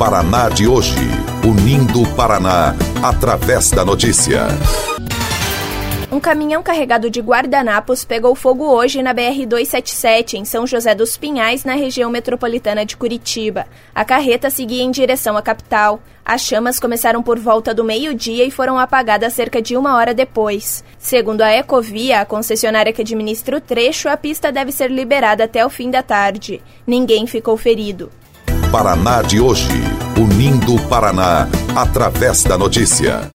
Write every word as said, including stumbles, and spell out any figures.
Paraná de hoje, unindo o Paraná através da notícia. Um caminhão carregado de guardanapos pegou fogo hoje na B R duzentos e setenta e sete, em São José dos Pinhais, na região metropolitana de Curitiba. A carreta seguia em direção à capital. As chamas começaram por volta do meio-dia e foram apagadas cerca de uma hora depois. Segundo a Ecovia, a concessionária que administra o trecho, a pista deve ser liberada até o fim da tarde. Ninguém ficou ferido. Paraná de hoje, unindo o Paraná através da notícia.